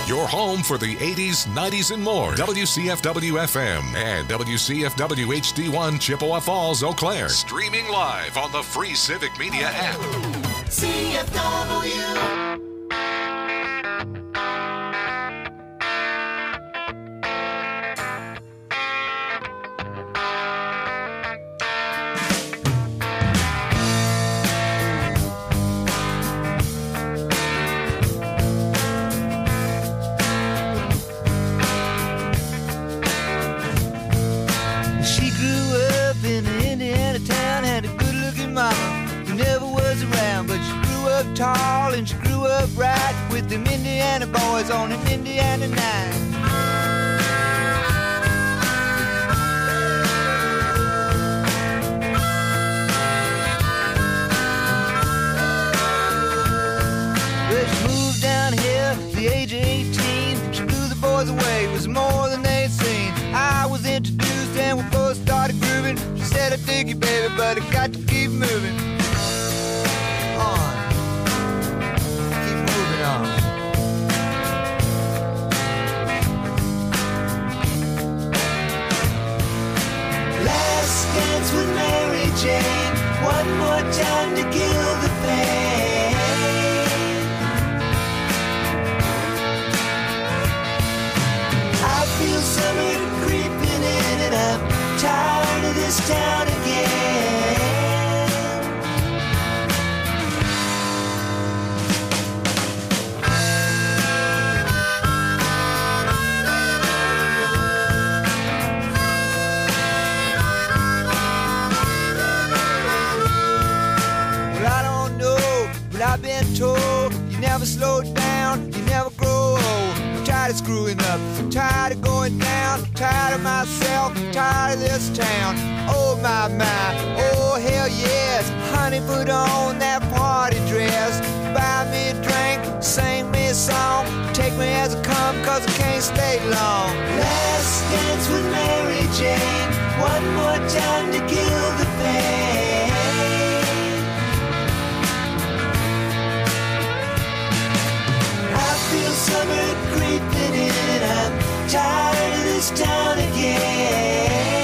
Your home for the 80s, 90s, and more. WCFW-FM and WCFW HD1 Chippewa Falls, Eau Claire. Streaming live on the free Civic Media app. CFW. Tall and she grew up right with them Indiana boys on an Indiana night. But she moved down here at the age of 18. She blew the boys away, it was more than they'd seen. I was introduced and we both started grooving. She said, I dig you, baby, but I got to keep moving on. Last dance with Mary Jane, one more time to kill the pain. I feel summer creeping in and I'm tired of this town again. I've been told you never slow down, you never grow old. I'm tired of screwing up, I'm tired of going down, I'm tired of myself, I'm tired of this town. Oh my, oh hell yes. Honey, put on that party dress, buy me a drink, sing me a song, take me as I come, cause I can't stay long. Last dance with Mary Jane, one more time to kill the pain. Feel summer creeping in and I'm tired of this town again.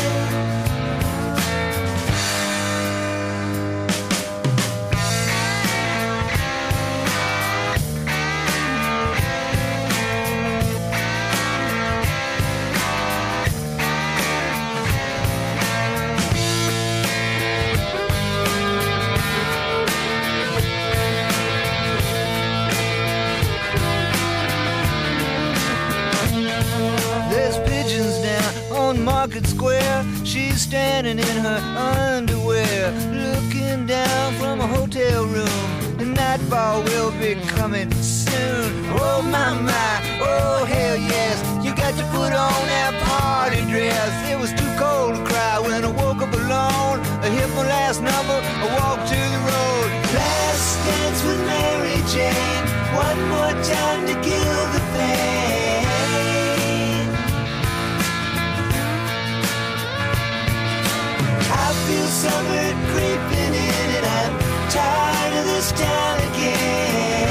Market Square, she's standing in her underwear, looking down from a hotel room. The nightfall will be coming soon. Oh my, oh hell yes. You got to put on that party dress. It was too cold to cry when I woke up alone. I hit my last number, I walked to the road. Last dance with Mary Jane, one more time to kill the pain. I feel summer creeping in and I'm tired of this town again.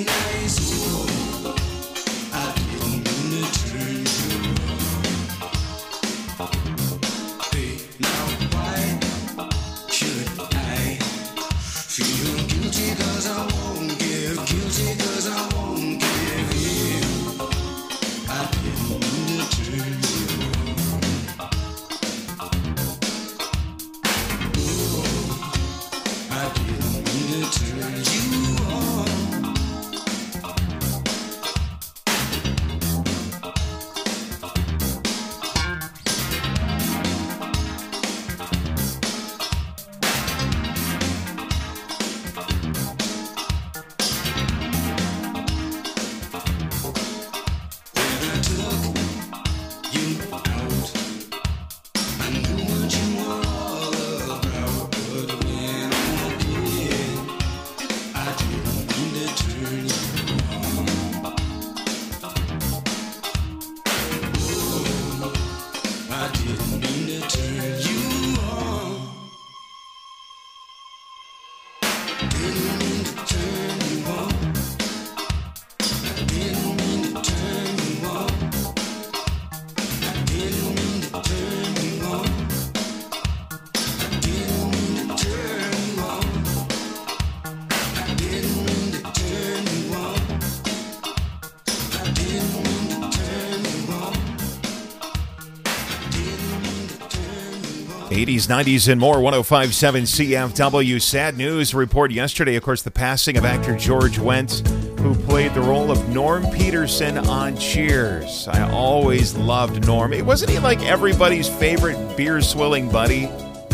'80s, '90s, and more. 105.7 CFW. Sad news report yesterday, of course, the passing of actor George Wendt, who played the role of Norm Peterson on Cheers. I always loved Norm. Wasn't he like everybody's favorite beer-swilling buddy?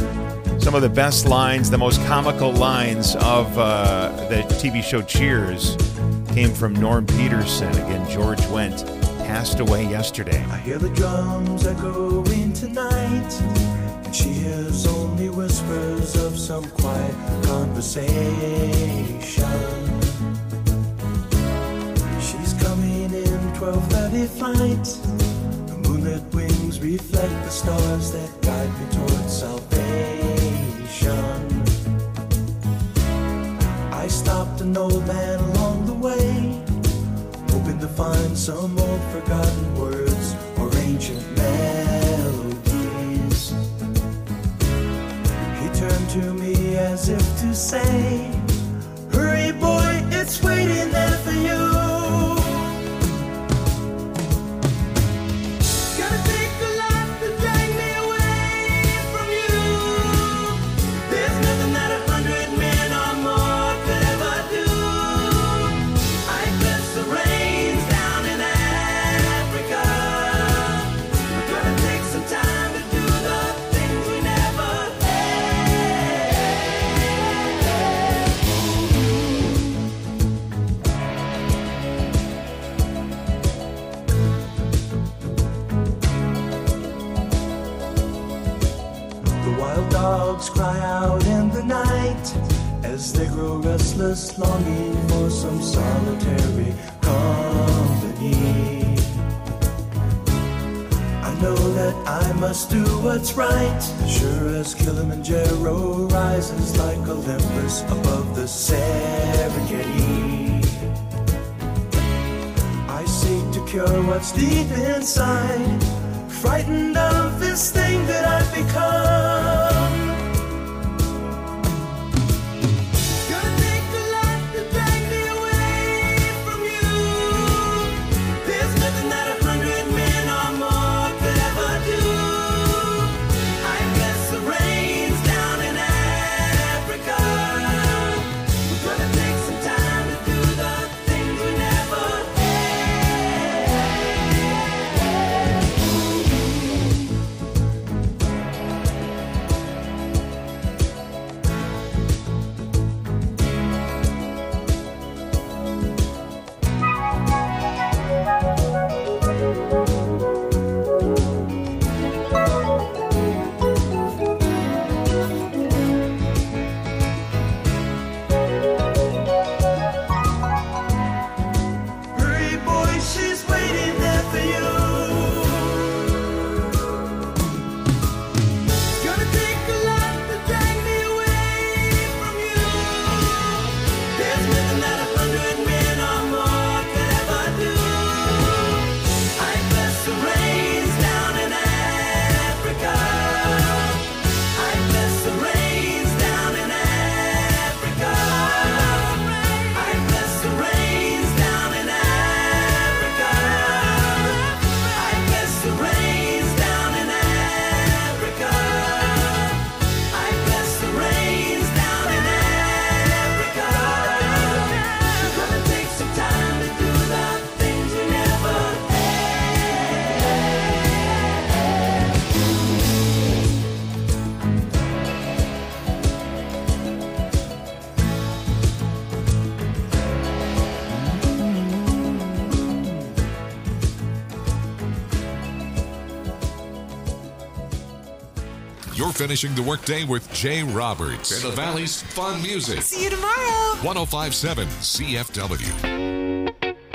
Some of the best lines, the most comical lines of the TV show Cheers came from Norm Peterson. Again, George Wendt passed away yesterday. I hear the drums echoing tonight, and she hears only whispers of some quiet conversation. She's coming in 12:30 flight. The moonlit wings reflect the stars that guide me towards salvation. I stopped an old man along the way, hoping to find some old forgotten words or ancient melodies. He turned to me as if to say, "Hurry boy, it's waiting there for you." Gotta take a lot to drag me away from you. There's nothing that 100 men or more could ever do. I bless the rains down in Africa. We're gonna take some time to do the things we never The wild dogs cry out in the night as they grow restless, longing for some solitary company. I know that I must do what's right, sure as Kilimanjaro rises like Olympus above the Serengeti. I seek to cure what's deep inside, frightened of this thing that I've become. Gonna take a lot to drag me away from you. There's nothing that 100 men or more could ever do. I bless the rains down in Africa. We're gonna take some time to do the things we never had. You're finishing the workday with Jay Roberts and the Valley's fun music. See you tomorrow. 105.7 CFW.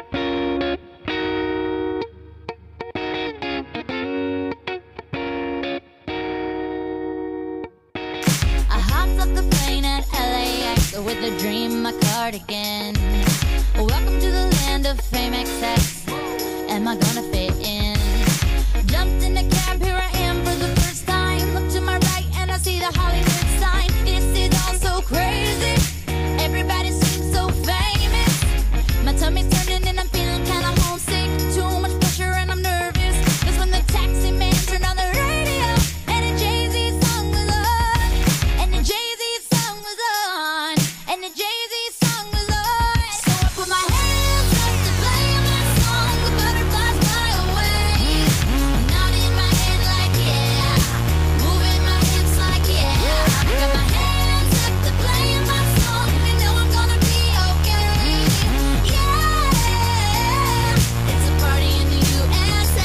I hopped up the plane at LAX with a dream, my cardigan. Welcome to the land of fame excess. Am I gonna fit in? Jumped in a cab, here I am for the first time. Look to my right and I see the Hollywood sign. This is all so crazy. Everybody seems so famous. My tummy's turning and I'm feeling kinda homesick. Too much pressure and I'm nervous. That's when the taxi man turned on the radio and a Jay-Z song was on. And the Jay-Z song was on. And the Jay-Z song was on. So I put my hands up to play my song. The butterflies fly away. Nodding my head like yeah. Moving my hips like yeah. I got my hands up to play my song. You know I'm gonna be okay. Yeah. It's a party in the USA.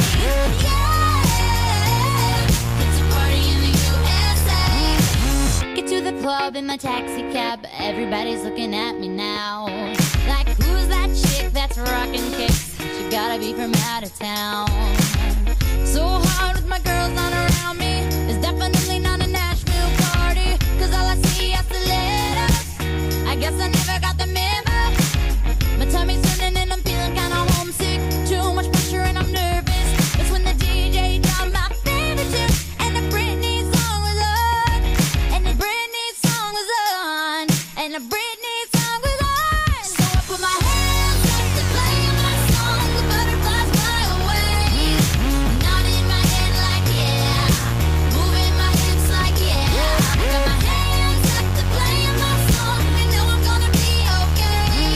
Yeah. It's a party in the USA. Get to the club in my taxi cab. Everybody's looking at me now. Like, who's that chick that's rocking kicks? She gotta be from out of town. So hard with my girls not around me. It's definitely not a Nashville party. Cause all I see is the letters. I guess I never got the memo. My tummy's turning and I'm feeling kinda homesick. Too much pressure and I'm nervous. That's when the DJ dropped my favorite tune. And the Britney song was on. And the Britney song was on. And the Britney song was on. So I put my hands up to play my song. The butterflies fly away. Nodding my head like yeah. Moving my hips like yeah. I got my hands up to play my song. You know I'm gonna be okay.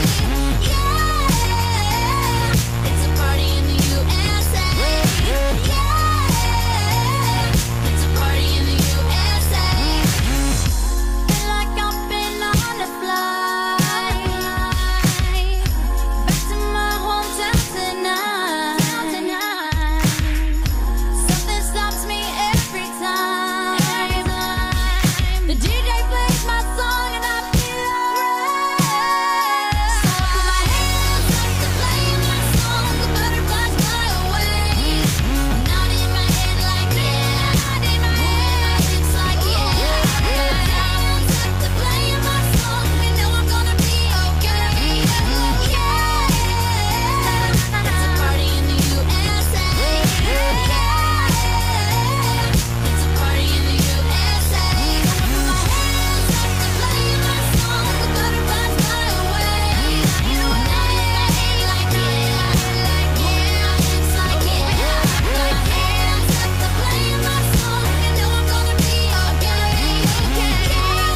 Yeah. It's a party in the USA. Yeah. It's a party in the USA. Feel like I've been on a flight back to my hometown tonight. Something stops me every time. The DJ plays my song and I feel alright. So I put my hands up to play my song. The butterflies fly away. Nodding my head like yeah. Moving my hips like yeah. I got my hands up to play my song. You know I'm gonna be okay. Yeah. It's a party in the USA. Yeah. It's a party in the USA. I put my hands up to play my song. The butterflies fly away. Nodding my head like yeah. Moving my hips like yeah. I got my hands up to play my song. You know I'm gonna be okay. Yeah.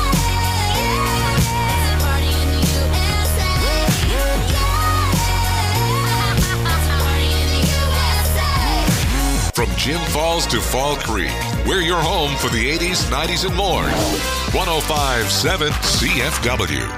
It's a party in the USA. Yeah. It's a party in the USA. From Jim Falls to Fall Creek, we're your home for the 80s, 90s, and more. 105.7 CFW.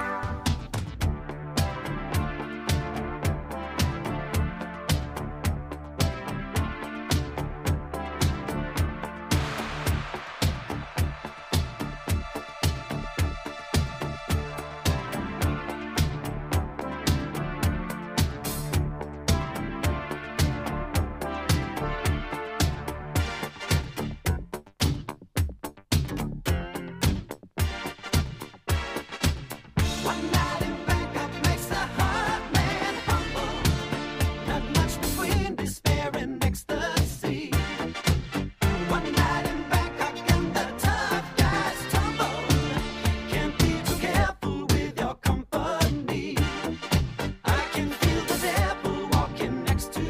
One night in Bangkok makes the heart man humble. Not much between despair and ecstasy. One night in Bangkok and the tough guys tumble. Can't be too careful with your company. I can feel the devil walking next to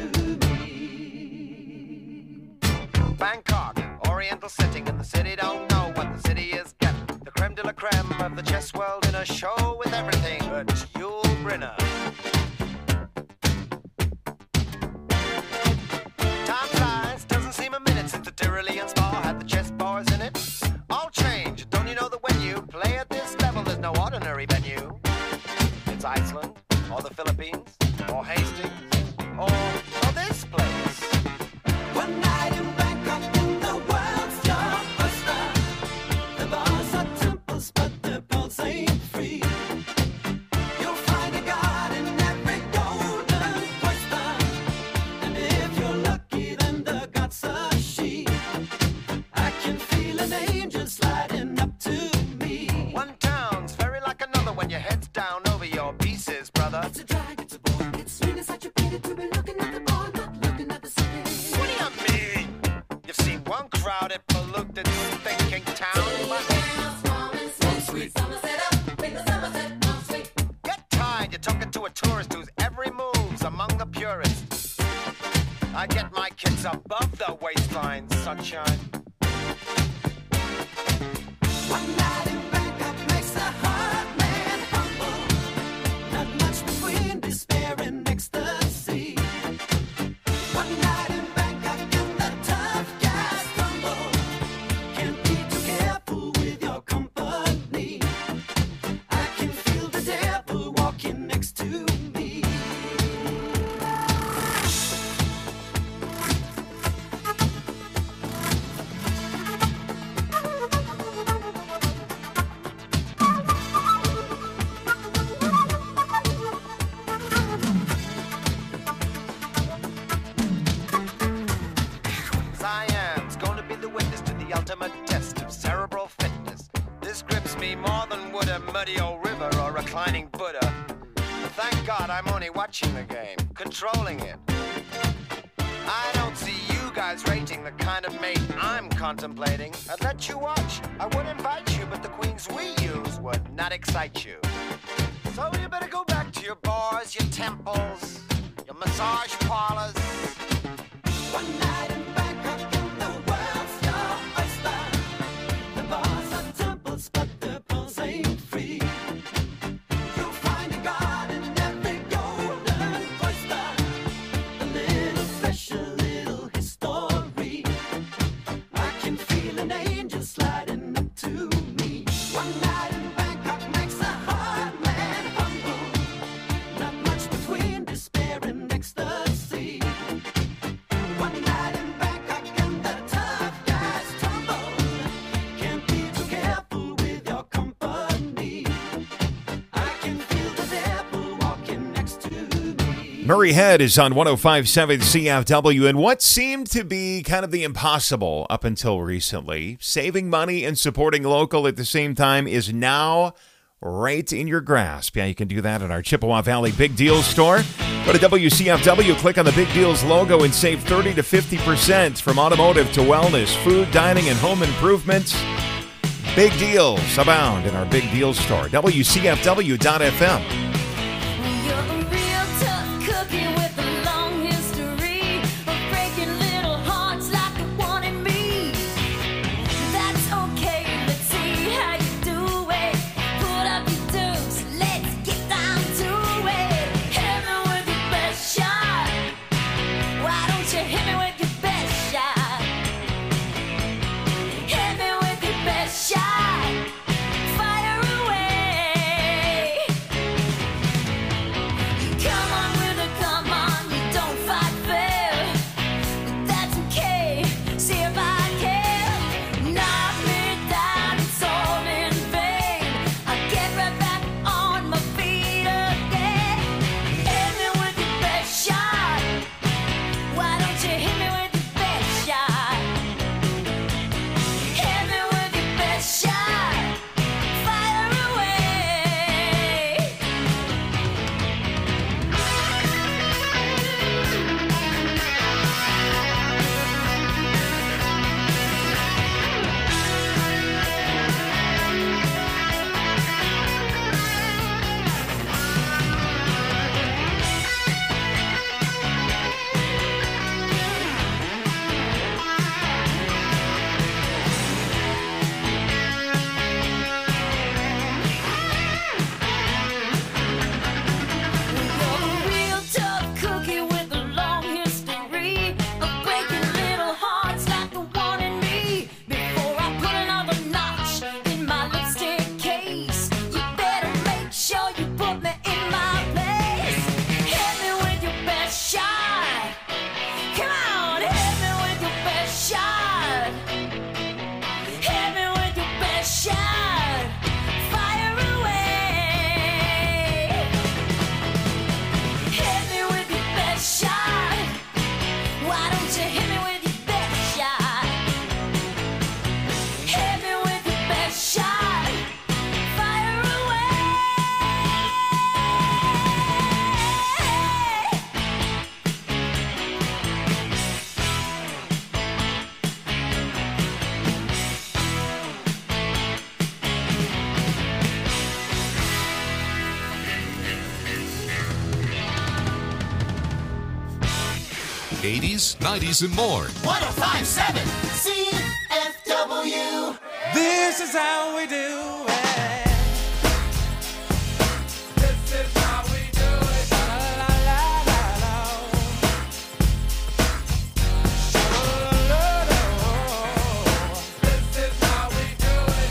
me. Bangkok, oriental setting, and the city don't know what the city is getting. The creme de la creme of the chess world in a show with everything but Yul Brynner. Time flies, doesn't seem a minute since the Tyrolean Spa had the chess bars in it. All change, don't you know that when you play at this level, there's no ordinary venue? It's Iceland, or the Philippines, or Hastings, or this place. One night in Bangkok and the world's your oyster. a purist. I get my kicks above the waistline, sunshine. One night in Bangkok makes a hard man humble. Not much between despair and ecstasy. One night in Bangkok and the tough guys tumble. Can't be too careful with your company. I can feel the devil walking next to me. Cyan's gonna be the witness to the ultimate test of cerebral fitness. This grips me more than would a muddy old river or reclining Buddha. Thank God I'm only watching the game, controlling it. I don't see you guys rating the kind of mate I'm contemplating. I'd let you watch, I would invite you, but the queens we use would not excite you. So you better go back to your bars, your temples, your massage parlors. One night in Bangkok and the world's your oyster. The bars are temples, but the pearls ain't free. You'll find a god in every golden oyster. A little flesh, a little history. I can feel an angel sliding up to me. One night in Bangkok makes a hard man humble. Not much between despair and ecstasy. One night in Bangkok and the tough guys tumble. Can't be too careful with your company. I can feel the devil walking next to me. Murray Head is on 105.7 CFW, and what seemed to be kind of the impossible up until recently, saving money and supporting local at the same time, is now right in your grasp. Yeah, you can do that at our Chippewa Valley Big Deals store. Go to WCFW, click on the Big Deals logo, and save 30 to 50% from automotive to wellness, food, dining, and home improvements. Big deals abound in our Big Deals store. WCFW.FM. You're a real tough cookie with a long history of breaking little hearts like the one in me. That's okay, let's see how you do it. Put up your dukes, let's get down to it. Hit me with your best shot. Why don't you hit me with your best shot? Hit me with your best shot. Fire away. Come on with a come on, you don't fight fair. But that's okay, see if I can. Knock me down, it's all in vain. I'll get right back on my feet again. Hit me with your best shot. Why don't you hit me with 80s, 90s, and more. 1057 CFW. This is how we do it. This is how we do it. La la la la la. This is how we do it.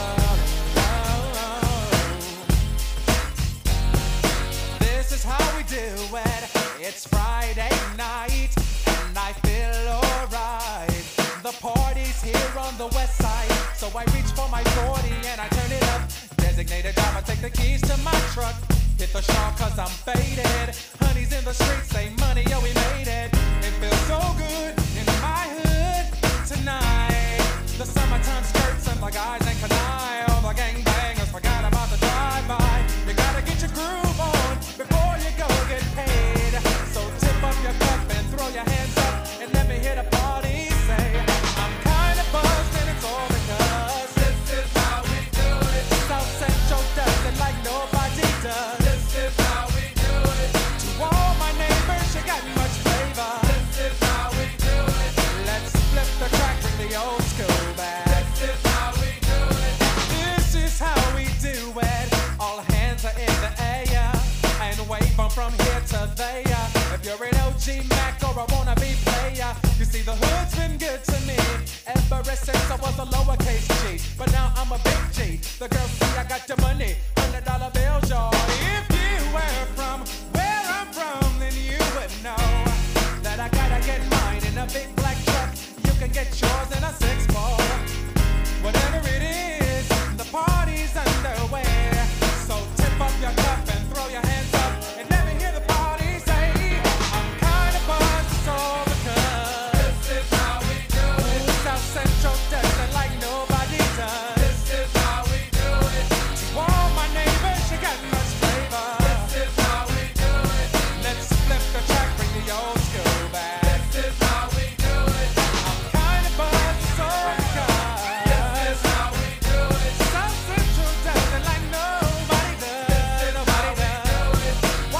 This is how we do it. It's Friday night and I feel alright. The party's here on the west side, so I reach for my 40 and I turn it up. Designated driver, take the keys to my truck. Hit the shop cause I'm faded. Honey's in the streets, say money, yo, we made it. It feels so good in my hood tonight. The summertime skirts and the guys ain't canine. All the gangbangers forgot about the drive-by. You gotta get your groove on before you go get paid. So tip up your cup and throw your hands up and let me hit a party. Say, I'm kinda buzzed and it's all because this is how we do it. South Central does it like nobody does. This is how we do it. To all my neighbors, you got much flavor. This is how we do it. Let's flip the track, bring the old school back. This is how we do it. This is how we do it. All hands are in the air and wave them from here to there. If you're an OG Mac or a wannabe player, you see the hood's been good to me ever since I was a lowercase G. But now I'm a big G. The girls see I got the money, $100 bills, y'all. If you were from where I'm from, then you would know that I gotta get mine in a big black truck. You can get yours in a 6-4. Whatever it is, the party's underway. So tip up your cup and throw your hands up and let me hear the party say, I'm kinda buzzed, it's all because this is how we do it. South Central does it like nobody does. This is how we do it. To all my neighbors, you got much flavor. This is how we do it. Let's flip the track, bring the old school back. This is how we do it. I'm kinda buzzed, it's all because this is how we do it. South Central does it like nobody does. Nobody does.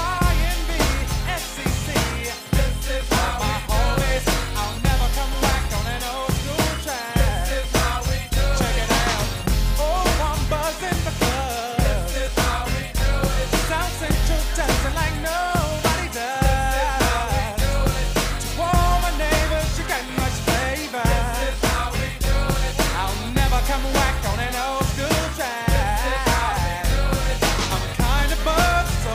YNB, SCC. This is how my homies. I'll never come back on an old school track. This is how we do it. Check it out. Oh, I'm buzzing the club. This is how we do it. South Central does it like nobody does. This is how we do it. To all my neighbors, you got much flavor. This is how we do it. I'll never come back on an old school track. This is how we do it. I'm kinda buzzed, so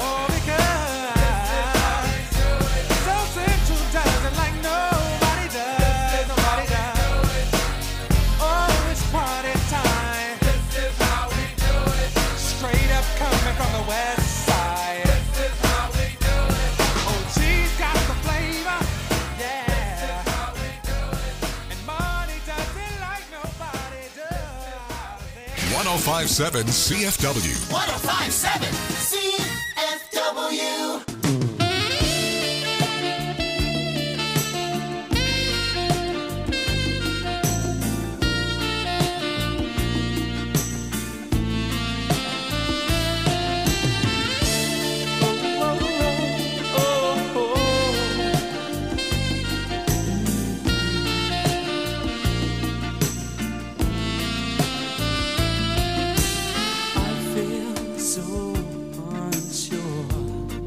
because South Central does it like nobody does. Nobody does. Oh, it's party time. This is how we do it. Straight up coming from the west side. This is how we do it. Oh, she's got the flavor. Yeah. This is how we do it. And money does it like nobody does. 1057 CFW. 1057 CFW. I feel so unsure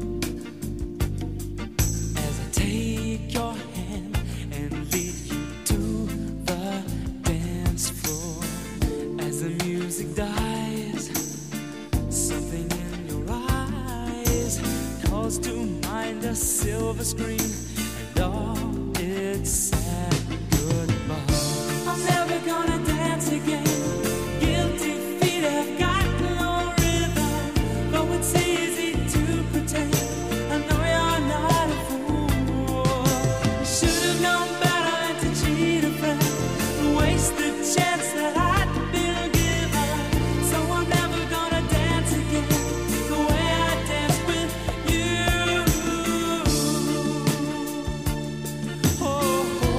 as I take your hand and lead you to the dance floor. As the music dies, something in your eyes calls to mind a silver screen and all its sad goodbye. I'm never gonna dance again. Guilty feet have got no rhythm. Though it's easy to pretend, I know you're not a fool. You should have known better than to cheat a friend, waste the chance that I'd been given. So I'm never gonna dance again the way I danced with you. Oh, oh, oh.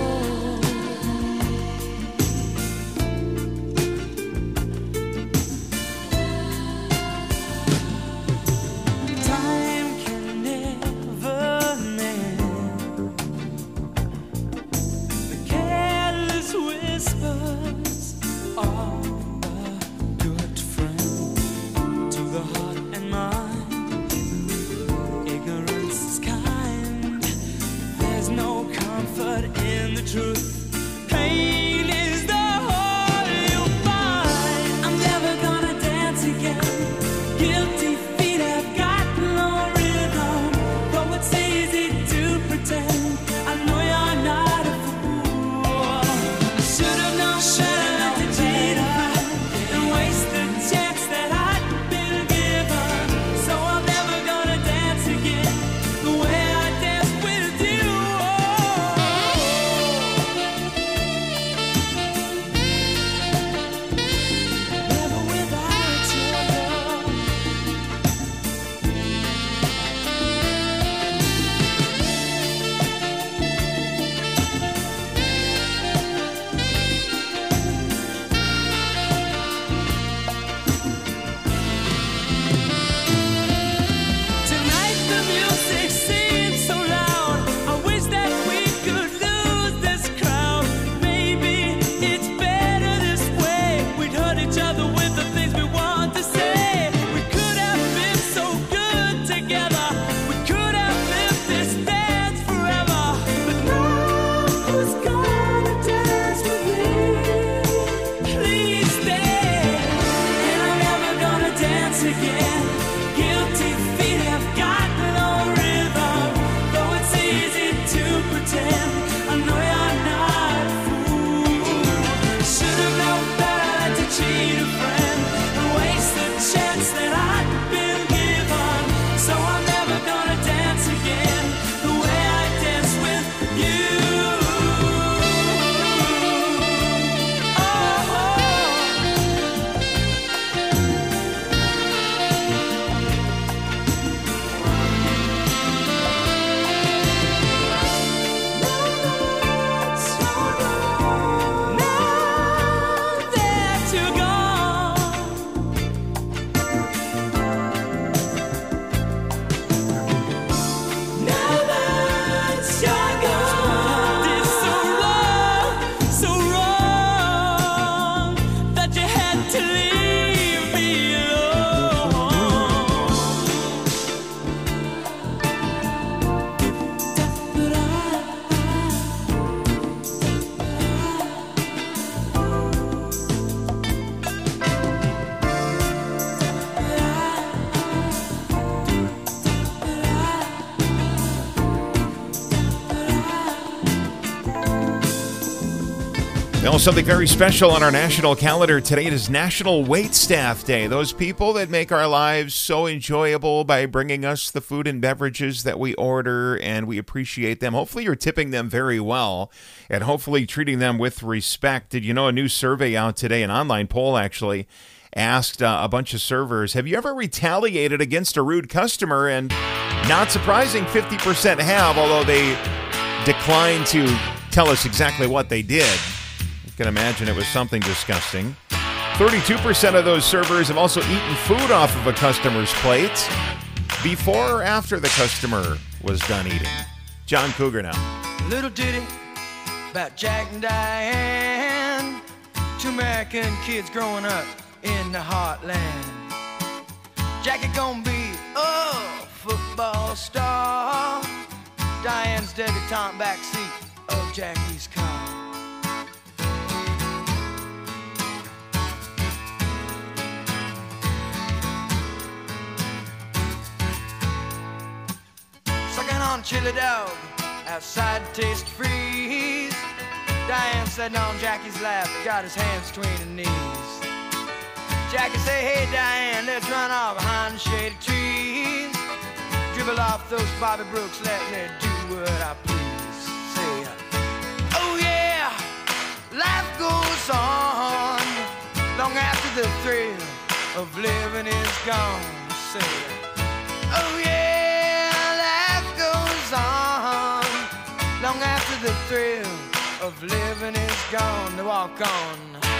pretend. I know you're not a fool. Should've known better to cheat a friend and waste the chance that I'd been given. So I'm never gonna dance again the way I dance with you. Well, something very special on our national calendar today. It is National Waitstaff Day. Those people that make our lives so enjoyable by bringing us the food and beverages that we order, and we appreciate them. Hopefully you're tipping them very well and hopefully treating them with respect. Did you know a new survey out today, an online poll actually, asked a bunch of servers, have you ever retaliated against a rude customer? And not surprising, 50% have, although they declined to tell us exactly what they did. Can imagine it was something disgusting. 32% of those servers have also eaten food off of a customer's plate before or after the customer was done eating. John Cougar now. Little ditty about Jack and Diane, two American kids growing up in the heartland. Jackie gonna be a football star, Diane's debutante backseat of Jackie's car. On chili dog, outside taste freeze. Diane sitting on Jackie's lap, got his hands between her knees. Jackie say, hey Diane, let's run off behind the shady trees. Dribble off those Bobby Brooks, let me do what I please. Say, oh yeah, life goes on long after the thrill of living is gone. Say, oh yeah, on long after the thrill of living is gone. To walk on.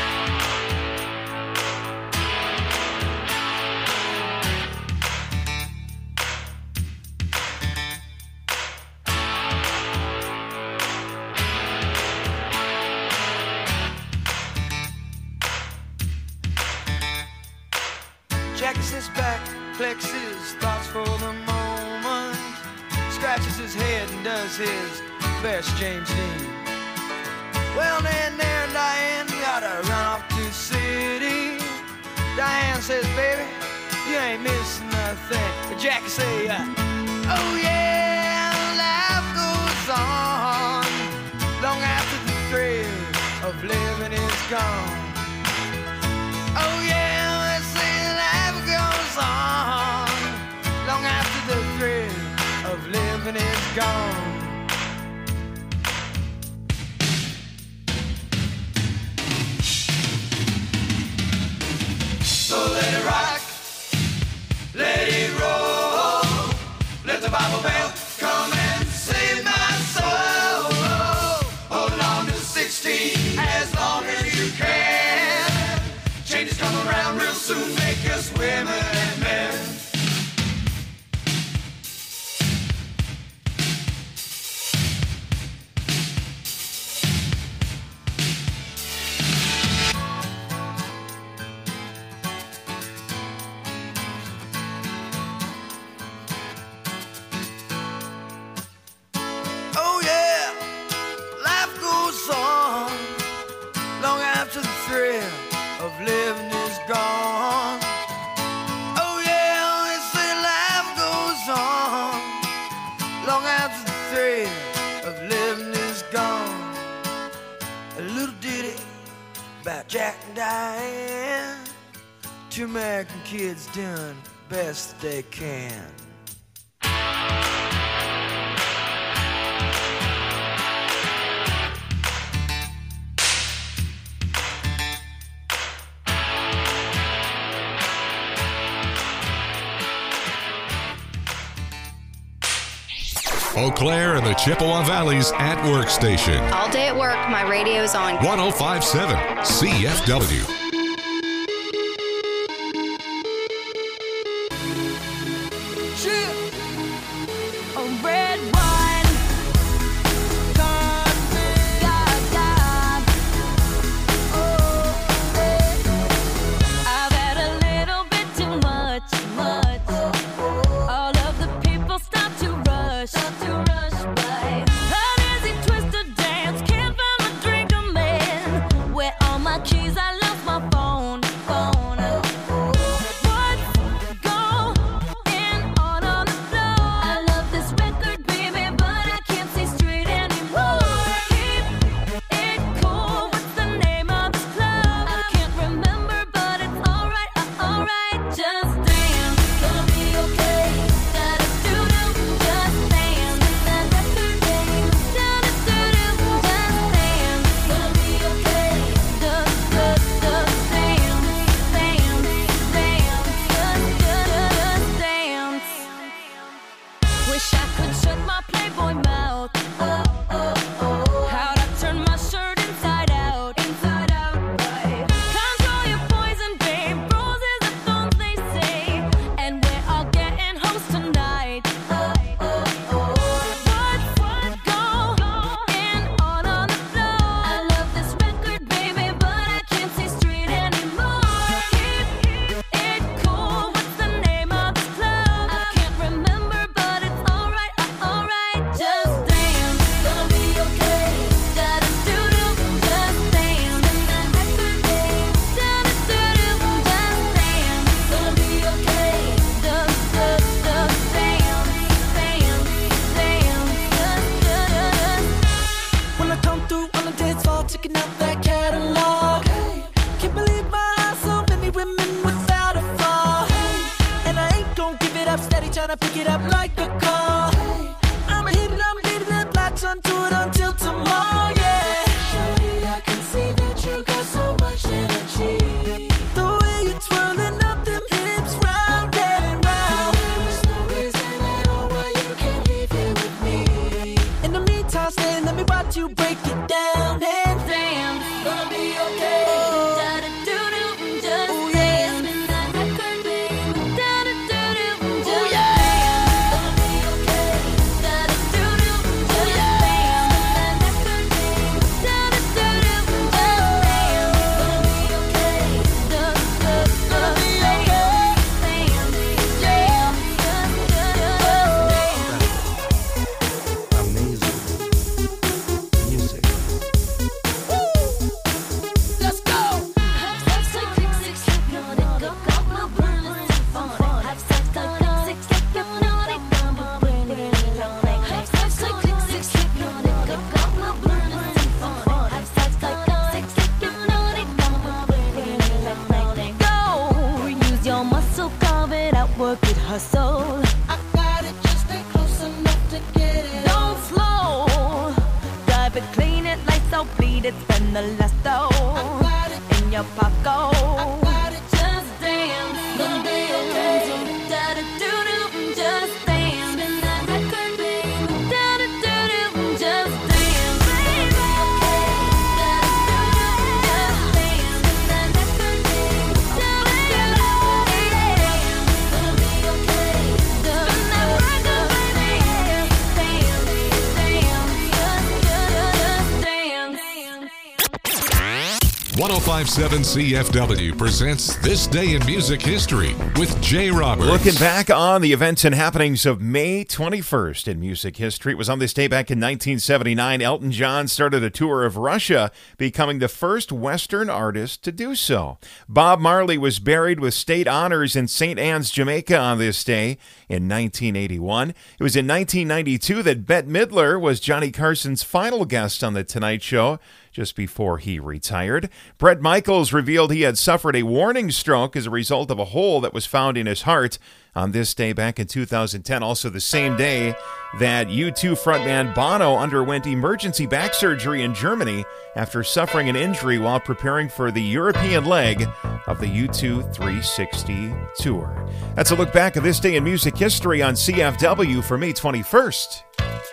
Jackie sits back, collects his thoughts for the moment, scratches his head and does his best James Dean. Well, then there, Diane, we gotta run off to the city. Diane says, baby, you ain't missing nothing. But Jackie say, oh yeah, life goes on long after the thrill of living is gone. Oh yeah, let's say life goes on long after the thrill of living is gone. So let it rock, let it roll, let the Bible belt about Jack and Diane. Two American kids doing the best that they can. Eau Claire and the Chippewa Valley's at work station. All day at work, my radio's on. 1057 CFW. Red wine, God, I've had a little bit too much. All of the people stop to rush by. An easy twisted dance, can't find my drink, a man. Where all my keys, I lost my phone. What's going on the floor? I love this record, baby, but I can't see straight anymore. Keep it cool, what's the name of this club? I can't remember, but it's alright. Just dance, gonna be okay. Da-da-doo-doo, just dance. That record, baby. Da-da-doo-doo, just dance, gonna be okay. Just dance, dance. Wish I could shut my Playboy mouth. How'd I turn my shirt inside out? Right. Control your poison, babe. Roses are thorns, they say. And we're all getting hoes tonight. What's going on the floor? I love this record, baby, but I can't see straight anymore. Keep it cool. What's the name of this club? I can't remember, but it's alright. Just dance, gonna be okay. Da-da-doo-doo, just dance. That record, babe. Da-da-doo-doo, just dance, gonna be okay. Just dance. When I come through on the dance floor, checking out that catalog. Can't believe my eyes, so many women without a flaw. And I ain't gon' give it up, steady tryna pick it up like a call. I'ma hit it, I'ma leave it, latch onto it until tomorrow, yeah. Shawty, I can see that you got so much energy. The way you're twirling up them hips round and round. There's no reason at all why you can't leave here with me. In the meantime, stay, let me watch you break it down and Dance, gonna be okay. Da-da-doo-doo, just dance. That record, babe. Da-da-doo-doo, just dance, gonna be okay. Da-da-doo-doo, just dance. That record, babe. Da-da-doo-doo, just dance, gonna be okay. Gonna be okay. Amazing music. let's go. Go, use your muscle, carve it out, work it, hustle. I got it, just stay close enough to get it. Don't slow, drive it, clean it, lights out, bleed it, spend the last dough got it, in your pocket. got it, Just dance, gonna be okay. Da-da-doo-doo, just dance. Spin that record, babe. Da-da-doo-doo, just dance, baby. Da-da-doo-doo, just dance. Spin that record, babe. Da-da-doo-doo, gonna be okay. Spin that record, baby. Just dance. 1057 CFW presents This Day in Music History with Jay Roberts. Looking back on the events and happenings of May 21st in music history, it was on this day back in 1979, Elton John started a tour of Russia, becoming the first Western artist to do so. Bob Marley was buried with state honors in St. Anne's, Jamaica on this day in 1981. It was in 1992 that Bette Midler was Johnny Carson's final guest on The Tonight Show. just before he retired. Bret Michaels revealed he had suffered a warning stroke as a result of a hole that was found in his heart on this day back in 2010, also the same day that U2 frontman Bono underwent emergency back surgery in Germany after suffering an injury while preparing for the European leg of the U2 360 tour. That's a look back at this day in music history on CFW for May 21st.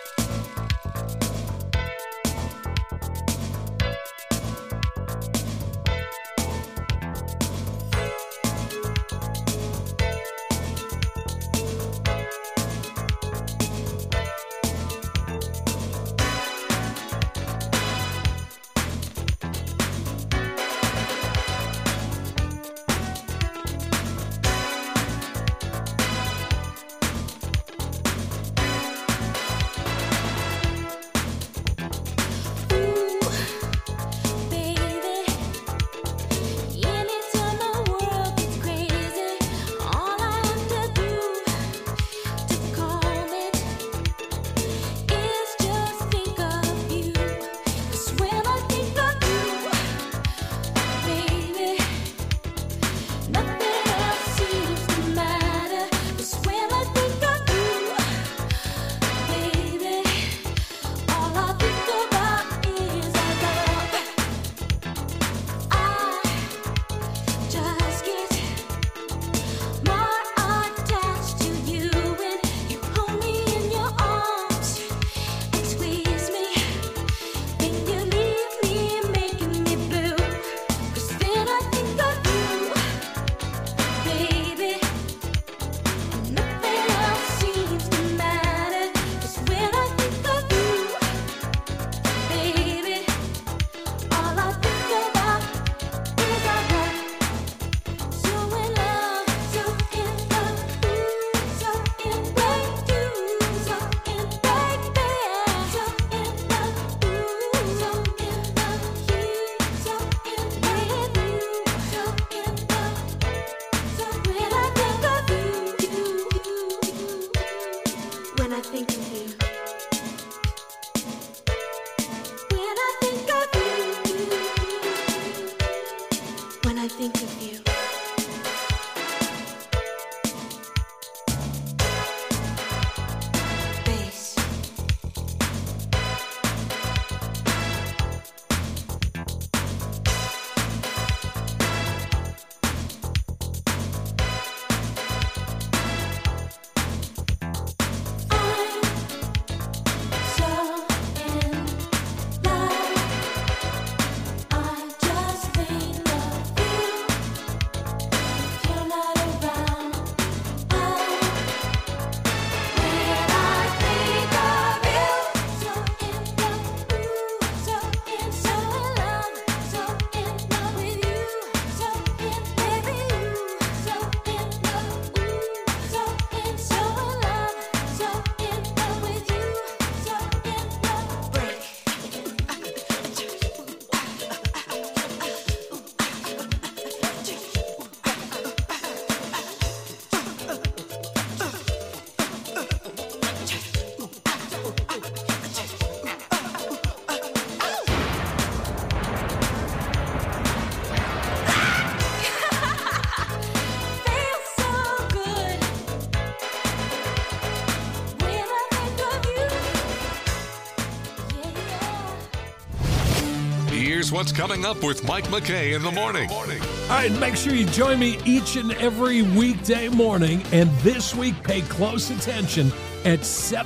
Here's what's coming up with Mike McKay in the morning. All right, make sure you join me each and every weekday morning. And this week, pay close attention at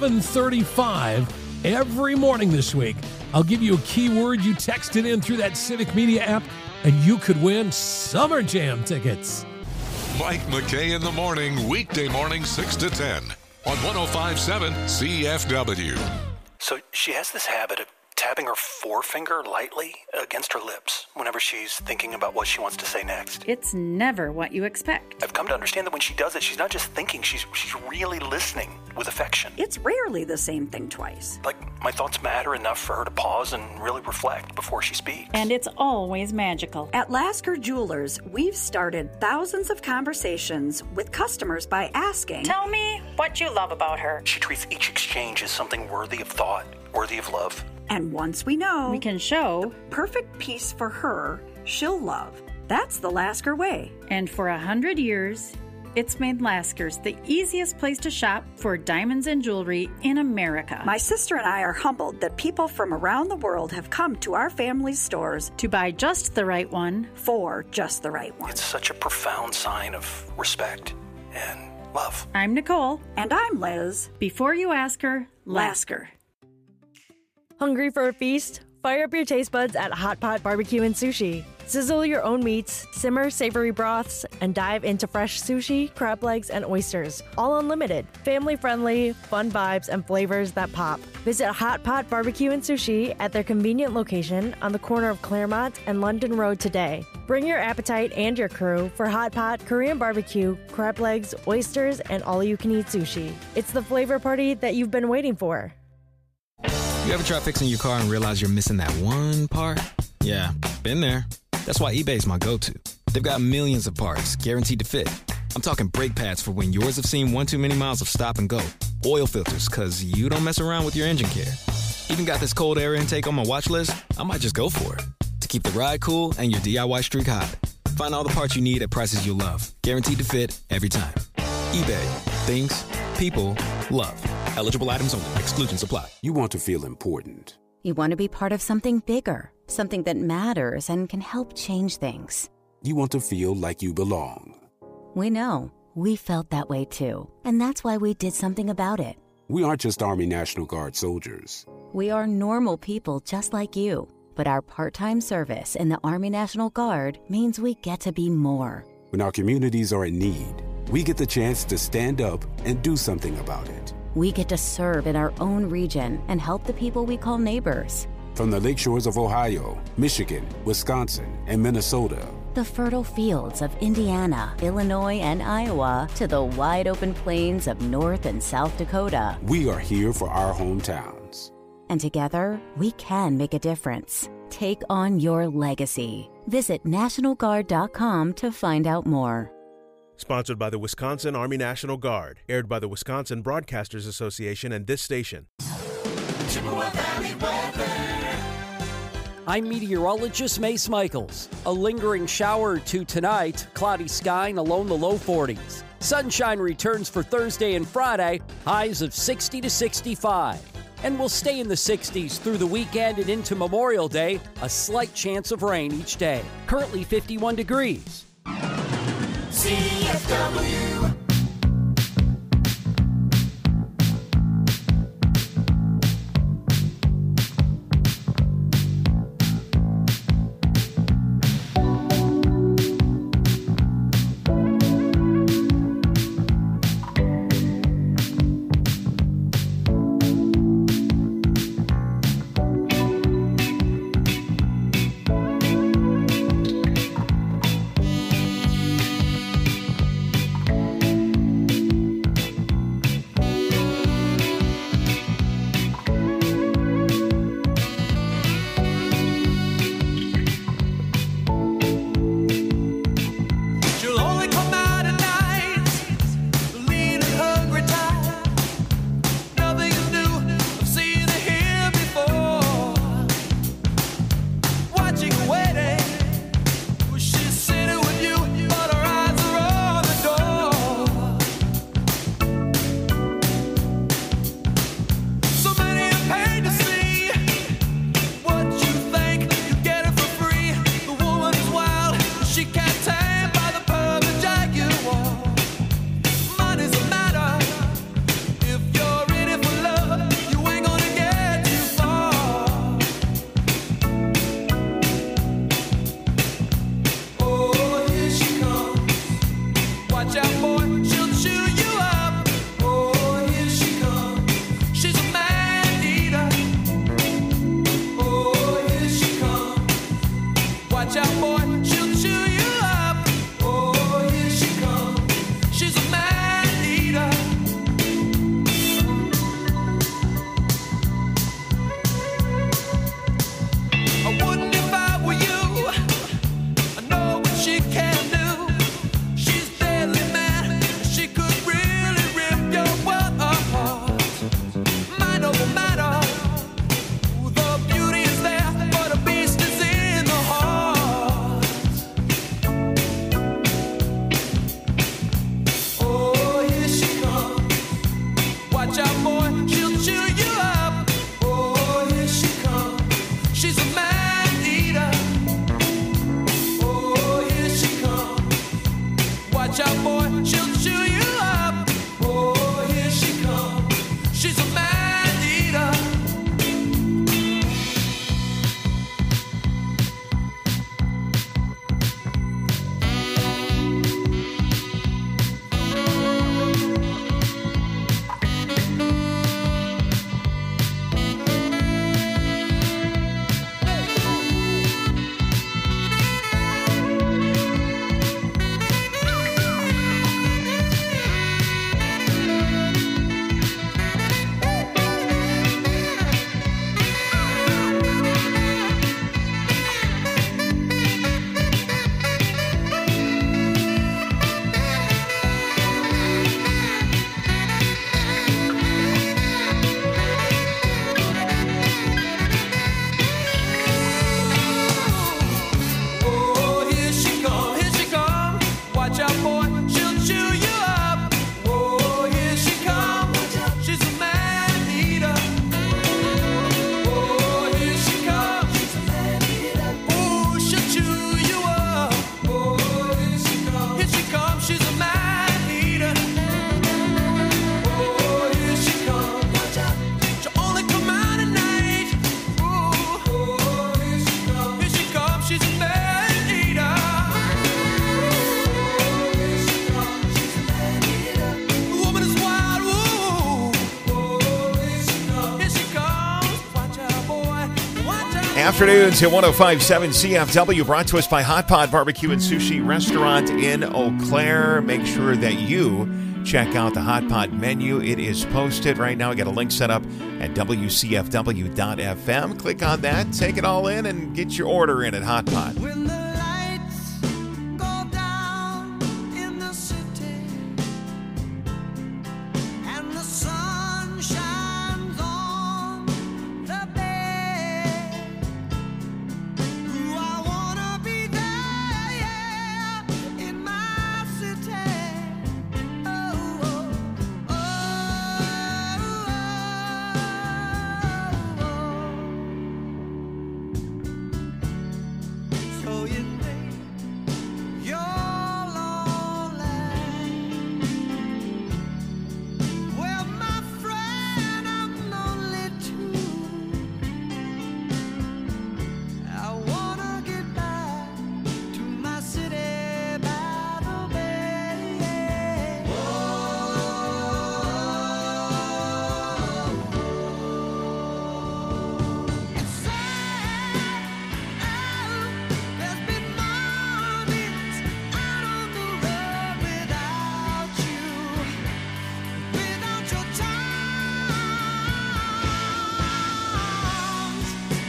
7:35 every morning this week. I'll give you a keyword. You text it in through that Civic Media app, and you could win Summer Jam tickets. Mike McKay in the morning, weekday morning 6 to 10 on 105.7 CFW. So she has this habit of tapping her forefinger lightly against her lips whenever she's thinking about what she wants to say next. It's never what you expect. I've come to understand that when she does it, she's not just thinking, she's really listening with affection. It's rarely the same thing twice. Like, my thoughts matter enough for her to pause and really reflect before she speaks. And it's always magical. At Lasker Jewelers, we've started thousands of conversations with customers by asking, "Tell me what you love about her." She treats each exchange as something worthy of thought, worthy of love. And once we know, we can show perfect piece for her, she'll love. That's the Lasker way. And for 100 years, it's made Lasker's the easiest place to shop for diamonds and jewelry in America. My sister and I are humbled that people from around the world have come to our family's stores to buy just the right one for just the right one. It's such a profound sign of respect and love. I'm Nicole. And I'm Liz. Before you ask her, Lasker. Hungry for a feast? Fire up your taste buds at Hot Pot Barbecue and Sushi. Sizzle your own meats, simmer savory broths, and dive into fresh sushi, crab legs, and oysters. All unlimited. Family-friendly, fun vibes, and flavors that pop. Visit Hot Pot Barbecue and Sushi at their convenient location on the corner of Claremont and London Road today. Bring your appetite and your crew for Hot Pot, Korean barbecue, crab legs, oysters, and all-you-can-eat sushi. It's the flavor party that you've been waiting for. You ever try fixing your car and realize you're missing that one part? Yeah, been there. That's why eBay's my go-to. They've got millions of parts, guaranteed to fit. I'm talking brake pads for when yours have seen 1 too many miles of stop and go. Oil filters, cause you don't mess around with your engine care. Even got this cold air intake on my watch list. I might just go for it. To keep the ride cool and your DIY streak hot. Find all the parts you need at prices you'll love. Guaranteed to fit every time. eBay. Things. People. Love. Eligible items only. Exclusions apply. You want to feel important. You want to be part of something bigger, something that matters and can help change things. You want to feel like you belong. We know. We felt that way too. And that's why we did something about it. We aren't just Army National Guard soldiers. We are normal people just like you. But our part-time service in the Army National Guard means we get to be more. When our communities are in need, we get the chance to stand up and do something about it. We get to serve in our own region and help the people we call neighbors. From the lakeshores of Ohio, Michigan, Wisconsin, and Minnesota. The fertile fields of Indiana, Illinois, and Iowa to the wide open plains of North and South Dakota. We are here for our hometowns. And together, we can make a difference. Take on your legacy. Visit NationalGuard.com to find out more. Sponsored by the Wisconsin Army National Guard. Aired by the Wisconsin Broadcasters Association and this station. Chippewa Valley weather. I'm meteorologist Mace Michaels. A lingering shower or two tonight. Cloudy sky and along the low 40s. Sunshine returns for Thursday and Friday. Highs of 60 to 65. And we'll stay in the 60s through the weekend and into Memorial Day. A slight chance of rain each day. Currently 51 degrees. CFW. Afternoons at 105.7 CFW, brought to us by Hot Pot Barbecue and Sushi Restaurant in Eau Claire. Make sure that you check out the Hot Pot menu. It is posted right now. We got a link set up at WCFW.FM. Click on that, take it all in, and get your order in at Hot Pot. When the lights go down in the city and the sun shines on the bay, I wanna be there, yeah, in my city. So you think you're lonely? Well, my friend, I'm lonely too. I wanna get back to my city by the bay. It's sad. There's been mornings out on the road without you, without your charms.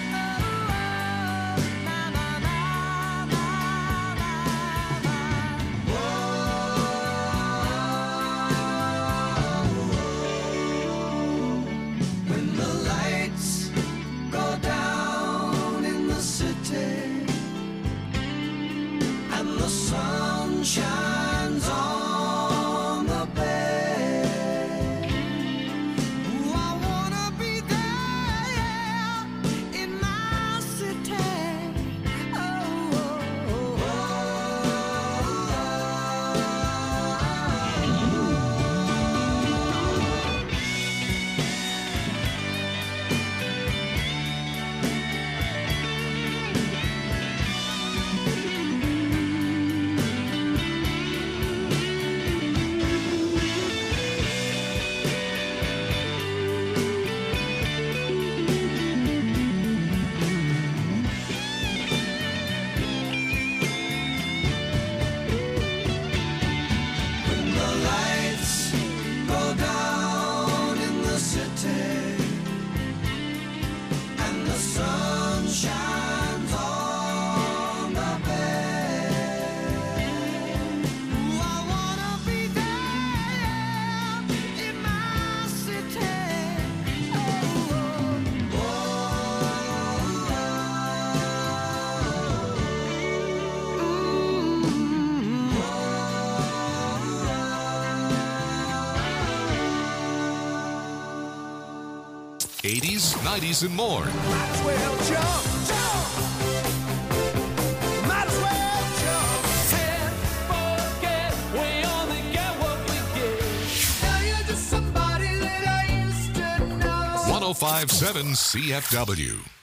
Na na na na When the lights go down in the city and the sun shines on the bay, I wanna be there in my city. When the lights go down in the city and the sun shines on the bay, I wanna be there in my city. '80s, '90s, and more. Might as well jump, jump. Might as well jump. Can't forget we only get what we get. Now you're just somebody that I used to know. 105.7 CFW.